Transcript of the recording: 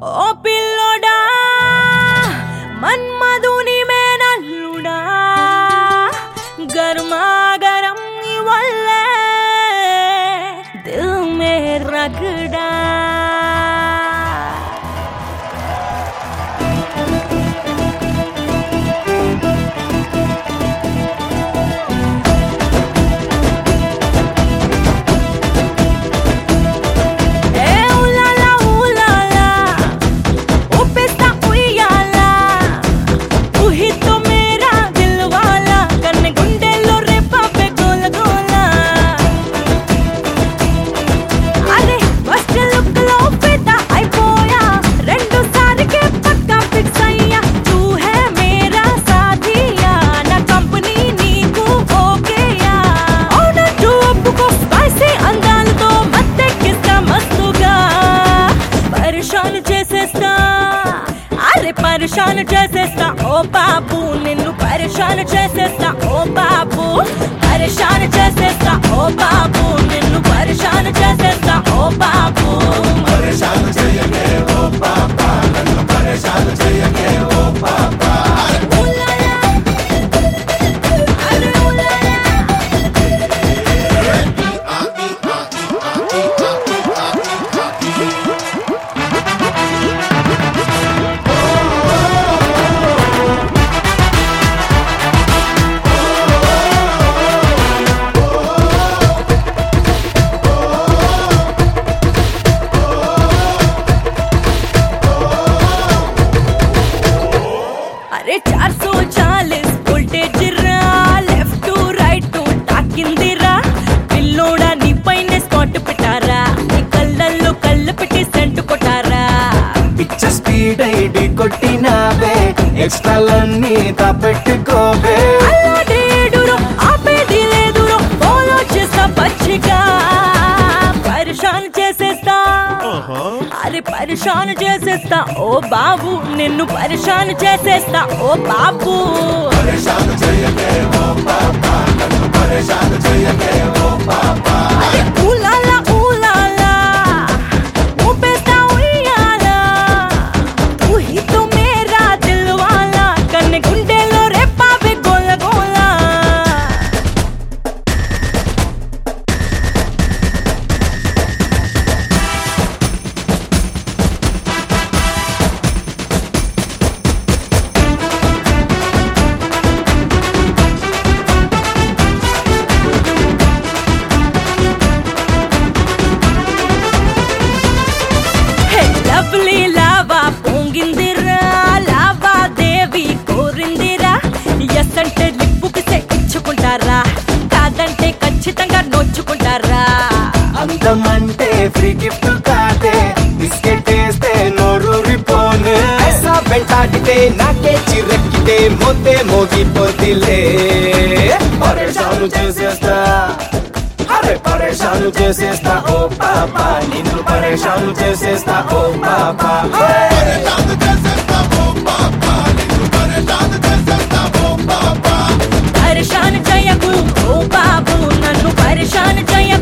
ఓ పిల్లోడా మన్మధుని మేనల్లుడా గర్మా గరం వల్లే దిల్ మే రగడా పరేషాన్ చేసేస్తా ఓ బాబు నిన్ను పరేషాన్ చేసేస్తా ఓ బాబు పరేషాన్ చేసేస్తా ఓ బాబు నిన్ను పరేషాన్ చేసేస్తా ఓ బాబు పరేషాన్ చేయకే ఓ పాపా నన్ను పరేషాన్ చేయకే ఓ పాపా अरे 440 वोल्टेज रा लेफ्ट टू राइट टू ताकिंदिरा पिल्लोड़ा नी पैने स्पॉट पिटारा नी कल्लल्लो कल्ल पिटी सेंट कोटारा పిచ్చ స్పీడ్ ఐడి కొట్టినావే ఎక్స్ట్రాలన్నీ తపెట్టుకోవే అల్లాడేడురో ఆపేది లేదురో ఫాలో చేస్తా పచ్చిగా పరేషాన్ చేసేస్తా అరే పరేషాన్ చేసేస్తా ఓ బాబు నిన్ను పరేషాన్ చేసేస్తా ఓ బాబు పరేషాన్ చేయకే ఓ పాపా నన్ను పరేషాన్ చేయకే ఓ పాపా అరే ఊలాలా ఊలాలా ఊపేస్తా ఉయ్యాలా తూ హీ తో మేరా దిల్ వాలా కన్నే గుండెలో రేపావే గోల గోలా లవ్లీ లావా పొంగిందిరా లావా దేవి కోరిందిరా ఎస్ అంటే లిప్పుకి ఇచ్చుకుంటారా కాదంటే ఖచ్చితంగా నొచ్చుకుంటారా అందమంటే ఫ్రీ గిఫ్ట్ కాదే బిస్కెట్ వేస్తే నోరూరిపోను ఐసా వెంటాడితే నాకే చిరెక్కితే మోతే మోగిపోతిలే పరేషాను చేసేస్తా అరే పరేషాను చేసేస్తా ఓ పాపా నిన్ను పరేషాను చేసేస్తా ఓ పాపా పరేషాను చేసేస్తా ఓ పాపా నిన్ను పరేషాను చేసేస్తా ఓ పాపా పరేషాన్ చేయకు ఓ బాబు నన్ను పరేషాన్ చేయ